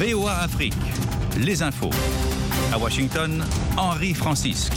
VOA Afrique, les infos. À Washington, Henri Francisque.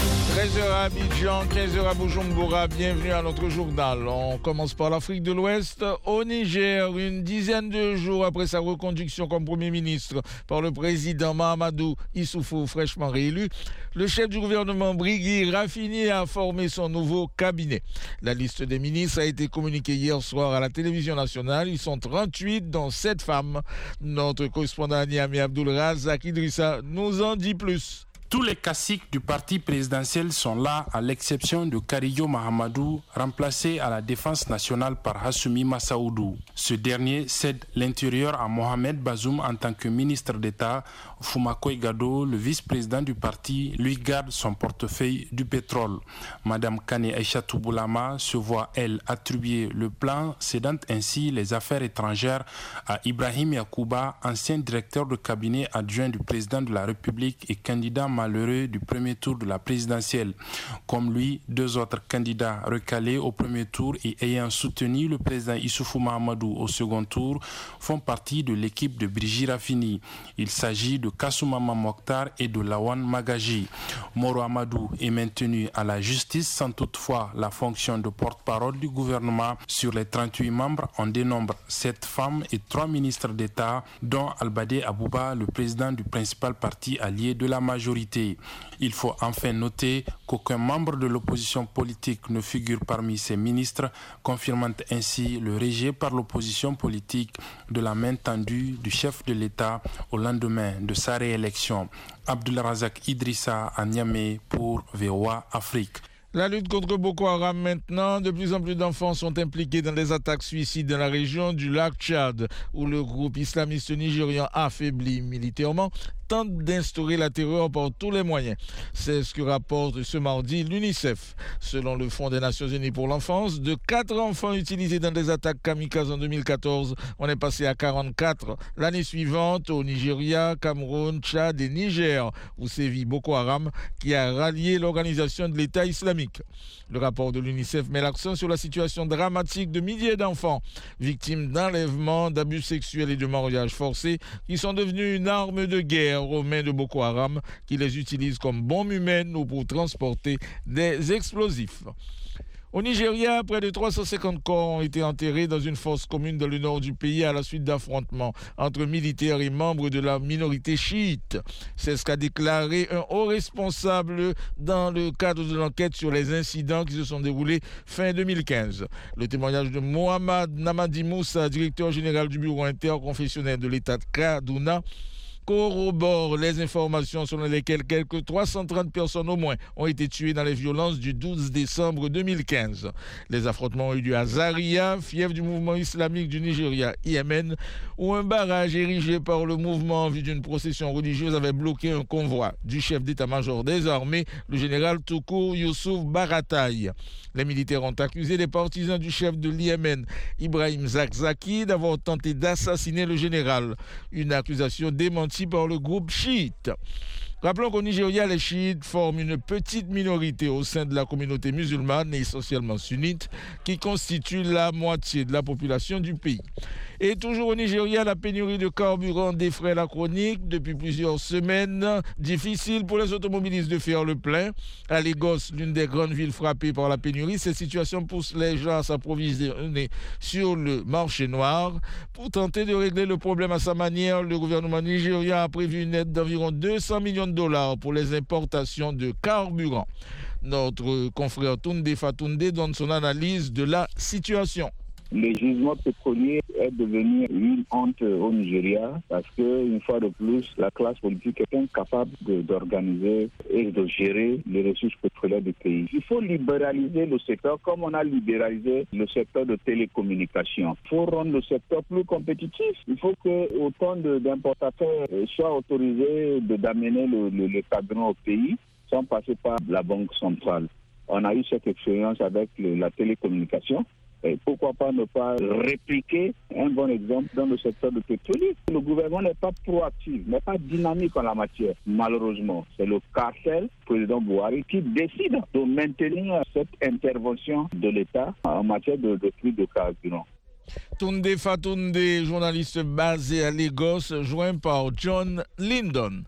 13h à Abidjan, 15h à Bujumbura, bienvenue à notre journal. On commence par l'Afrique de l'Ouest. Au Niger, une dizaine de jours après sa reconduction comme Premier ministre par le président Mahamadou Issoufou, fraîchement réélu, le chef du gouvernement Brigui Rafini a formé son nouveau cabinet. La liste des ministres a été communiquée hier soir à la télévision nationale. Ils sont 38, dont 7 femmes. Notre correspondant à Niamey, Abdul Razak Idrissa, nous en dit plus. Tous les caciques du parti présidentiel sont là, à l'exception de Karijo Mahamadou, remplacé à la défense nationale par Hassoumi Massaoudou. Ce dernier cède l'intérieur à Mohamed Bazoum en tant que ministre d'État. Foumakoy Gado, le vice-président du parti, lui garde son portefeuille du pétrole. Madame Kane Aïchatou Boulama se voit, elle, attribuer le plan, cédant ainsi les affaires étrangères à Ibrahim Yacouba, ancien directeur de cabinet adjoint du président de la République et candidat malheureux du premier tour de la présidentielle. Comme lui, 2 autres candidats recalés au premier tour et ayant soutenu le président Issoufou Mahamadou au second tour font partie de l'équipe de Brigui Rafini. Il s'agit de Kassoumama Mokhtar et de Lawan Magaji. Moro Amadou est maintenu à la justice sans toutefois la fonction de porte-parole du gouvernement. Sur les 38 membres, on dénombre 7 femmes et 3 ministres d'État, dont Albadé Abouba, le président du principal parti allié de la majorité. Il faut enfin noter qu'aucun membre de l'opposition politique ne figure parmi ces ministres, confirmant ainsi le rejet par l'opposition politique de la main tendue du chef de l'État au lendemain de sa réélection. Abdul Razak Idrissa à Niamey pour VOA Afrique. La lutte contre Boko Haram maintenant, de plus en plus d'enfants sont impliqués dans les attaques suicides dans la région du lac Tchad, où le groupe islamiste nigérian affaibli militairement tente d'instaurer la terreur par tous les moyens. C'est ce que rapporte ce mardi l'UNICEF. Selon le Fonds des Nations Unies pour l'enfance, de 4 enfants utilisés dans des attaques kamikazes en 2014, on est passé à 44 l'année suivante au Nigeria, Cameroun, Tchad et Niger, où sévit Boko Haram, qui a rallié l'organisation de l'État islamique. Le rapport de l'UNICEF met l'accent sur la situation dramatique de milliers d'enfants victimes d'enlèvements, d'abus sexuels et de mariages forcés qui sont devenus une arme de guerre aux mains de Boko Haram, qui les utilise comme bombe humaine ou pour transporter des explosifs. Au Nigeria, près de 350 corps ont été enterrés dans une fosse commune dans le nord du pays à la suite d'affrontements entre militaires et membres de la minorité chiite. C'est ce qu'a déclaré un haut responsable dans le cadre de l'enquête sur les incidents qui se sont déroulés fin 2015. Le témoignage de Mohamed Namadi Moussa, directeur général du bureau interconfessionnel de l'État de Kaduna, corrobore les informations selon lesquelles quelques 330 personnes au moins ont été tuées dans les violences du 12 décembre 2015. Les affrontements ont eu lieu à Zaria, fief du mouvement islamique du Nigeria, IMN, où un barrage érigé par le mouvement en vue d'une procession religieuse avait bloqué un convoi du chef d'état-major des armées, le général Toukour Youssouf Barataï. Les militaires ont accusé les partisans du chef de l'IMN, Ibrahim Zakzaki, d'avoir tenté d'assassiner le général. Une accusation démentie par le groupe chiite. Rappelons qu'au Nigeria, les chiites forment une petite minorité au sein de la communauté musulmane, essentiellement sunnite, qui constitue la moitié de la population du pays. Et toujours au Nigeria, la pénurie de carburant défraie la chronique depuis plusieurs semaines. Difficile pour les automobilistes de faire le plein. À Lagos, l'une des grandes villes frappées par la pénurie, cette situation pousse les gens à s'approvisionner sur le marché noir. Pour tenter de régler le problème à sa manière, le gouvernement nigérien a prévu une aide d'environ 200 millions de dollars pour les importations de carburant. Notre confrère Tunde Fatunde donne son analyse de la situation. Le gisement pétrolier est devenu une honte au Nigeria parce que, une fois de plus, la classe politique est incapable d'organiser et de gérer les ressources pétrolières du pays. Il faut libéraliser le secteur comme on a libéralisé le secteur de télécommunications. Il faut rendre le secteur plus compétitif. Il faut que autant d'importateurs soient autorisés d'amener le carburant au pays sans passer par la Banque centrale. On a eu cette expérience avec la télécommunication. Et pourquoi pas ne pas répliquer un bon exemple dans le secteur de pétrolier. Le gouvernement n'est pas proactif, n'est pas dynamique en la matière. Malheureusement, c'est le cartel, président Buhari, qui décide de maintenir cette intervention de l'État en matière de prix de carburant. Tunde Fatunde, journaliste basé à Lagos, joint par John Lyndon.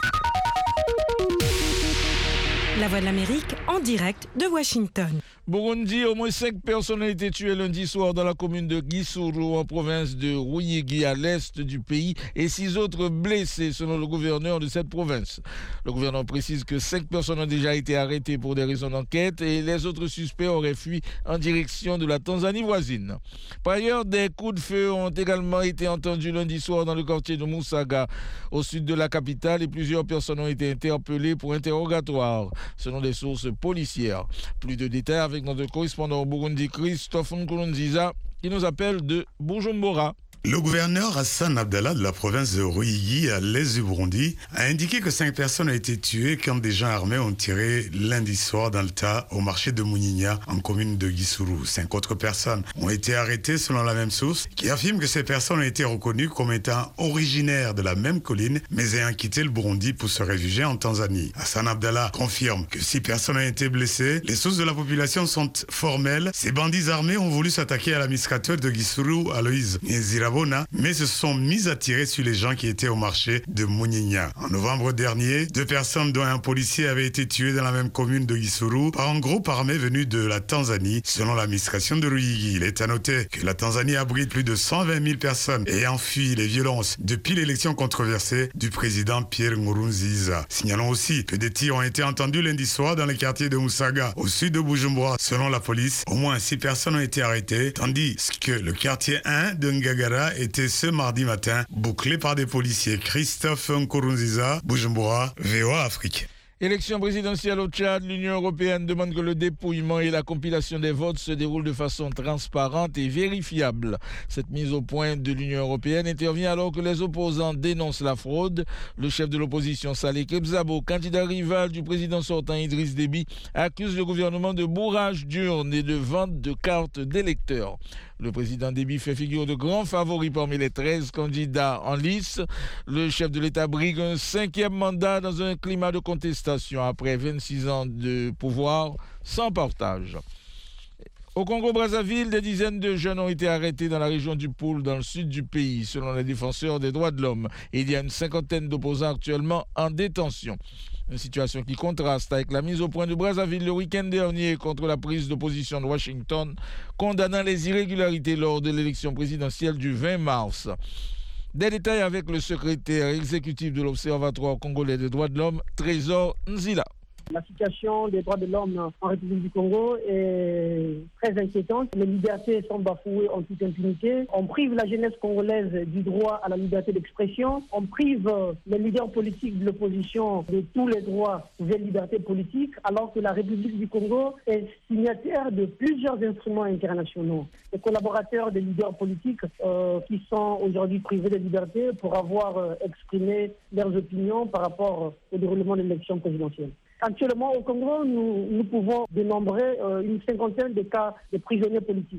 La Voix de l'Amérique en direct de Washington. Burundi, au moins 5 personnes ont été tuées lundi soir dans la commune de Gisuru, en province de Ruyigi, à l'est du pays, et 6 autres blessés, selon le gouverneur de cette province. Le gouverneur précise que 5 personnes ont déjà été arrêtées pour des raisons d'enquête et les autres suspects auraient fui en direction de la Tanzanie voisine. Par ailleurs, des coups de feu ont également été entendus lundi soir dans le quartier de Musaga, au sud de la capitale, et plusieurs personnes ont été interpellées pour interrogatoire, selon des sources policières. Plus de détails avec notre correspondant au Burundi, Christophe Nkurunziza, qui nous appelle de Bujumbura. Le gouverneur Hassan Abdallah de la province de Ruyigi, à l'est du Burundi, a indiqué que 5 personnes ont été tuées quand des gens armés ont tiré lundi soir dans le tas au marché de Munyinya, en commune de Gisuru. 5 autres personnes ont été arrêtées selon la même source, qui affirme que ces personnes ont été reconnues comme étant originaires de la même colline, mais ayant quitté le Burundi pour se réfugier en Tanzanie. Hassan Abdallah confirme que 6 personnes ont été blessées. Les sources de la population sont formelles. Ces bandits armés ont voulu s'attaquer à l'administrateur de Gisuru, Aloïse Nzirabo, mais se sont mis à tirer sur les gens qui étaient au marché de Munyinya. En novembre dernier, 2 personnes dont un policier avaient été tuées dans la même commune de Gisuru par un groupe armé venu de la Tanzanie, selon l'administration de Ruyigi. Il est à noter que la Tanzanie abrite plus de 120 000 personnes ayant fui les violences depuis l'élection controversée du président Pierre Nkurunziza. Signalons aussi que des tirs ont été entendus lundi soir dans le quartier de Musaga, au sud de Bujumbura. Selon la police, au moins 6 personnes ont été arrêtées, tandis que le quartier 1 de Ngagara était ce mardi matin bouclé par des policiers. Christophe Nkurunziza, Bujumbura, VOA Afrique. Élection présidentielle au Tchad, l'Union européenne demande que le dépouillement et la compilation des votes se déroulent de façon transparente et vérifiable. Cette mise au point de l'Union européenne intervient alors que les opposants dénoncent la fraude. Le chef de l'opposition, Saleh Kebzabo, candidat rival du président sortant Idriss Déby, accuse le gouvernement de bourrage d'urnes et de vente de cartes d'électeurs. Le président Déby fait figure de grand favori parmi les 13 candidats en lice. Le chef de l'État brigue un 5e mandat dans un climat de contestation après 26 ans de pouvoir sans partage. Au Congo-Brazzaville, des dizaines de jeunes ont été arrêtés dans la région du Poul, dans le sud du pays, selon les défenseurs des droits de l'homme. Et il y a une 50aine d'opposants actuellement en détention. Une situation qui contraste avec la mise au point de Brazzaville le week-end dernier contre la prise de position de Washington, condamnant les irrégularités lors de l'élection présidentielle du 20 mars. Des détails avec le secrétaire exécutif de l'Observatoire congolais des droits de l'homme, Trésor Nzila. La situation des droits de l'homme en République du Congo est très inquiétante. Les libertés sont bafouées en toute impunité. On prive la jeunesse congolaise du droit à la liberté d'expression. On prive les leaders politiques de l'opposition de tous les droits et libertés politiques, alors que la République du Congo est signataire de plusieurs instruments internationaux. Les collaborateurs des leaders politiques qui sont aujourd'hui privés de liberté pour avoir exprimé leurs opinions par rapport au déroulement de l'élection présidentielle. Actuellement, au Congo, nous pouvons dénombrer une 50aine de cas de prisonniers politiques.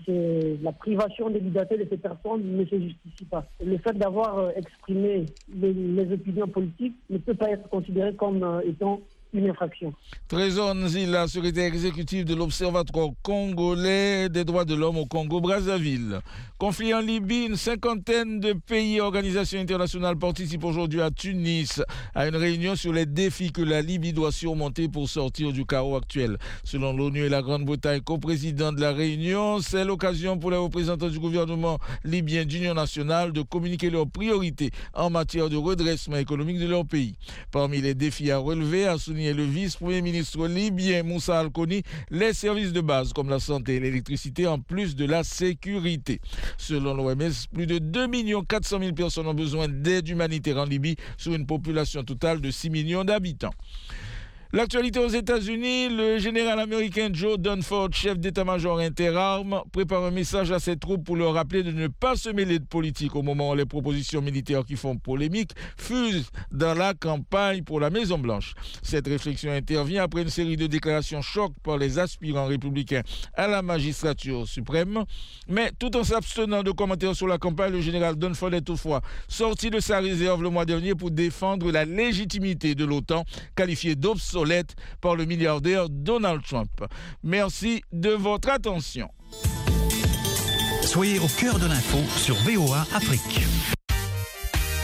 Et la privation de liberté de ces personnes ne se justifie pas. Le fait d'avoir exprimé les opinions politiques ne peut pas être considéré comme étant une infraction. Trésor Nzila, secrétaire exécutif de l'Observatoire congolais des droits de l'homme au Congo-Brazzaville. Conflit en Libye, une 50aine de pays et organisations internationales participent aujourd'hui à Tunis à une réunion sur les défis que la Libye doit surmonter pour sortir du chaos actuel. Selon l'ONU et la Grande-Bretagne, coprésident de la réunion, c'est l'occasion pour les représentants du gouvernement libyen d'union nationale de communiquer leurs priorités en matière de redressement économique de leur pays. Parmi les défis à relever, a souligné le vice-premier ministre libyen Moussa Al-Koni, les services de base comme la santé et l'électricité en plus de la sécurité. Selon l'OMS, plus de 2 400 000 personnes ont besoin d'aide humanitaire en Libye sur une population totale de 6 millions d'habitants. L'actualité aux États-Unis, le général américain Joe Dunford, chef d'état-major interarmes, prépare un message à ses troupes pour leur rappeler de ne pas se mêler de politique au moment où les propositions militaires qui font polémique fusent dans la campagne pour la Maison-Blanche. Cette réflexion intervient après une série de déclarations choc par les aspirants républicains à la magistrature suprême. Mais tout en s'abstenant de commentaires sur la campagne, le général Dunford est toutefois sorti de sa réserve le mois dernier pour défendre la légitimité de l'OTAN, qualifiée d'obsolète par le milliardaire Donald Trump. Merci de votre attention. Soyez au cœur de l'info sur VOA Afrique.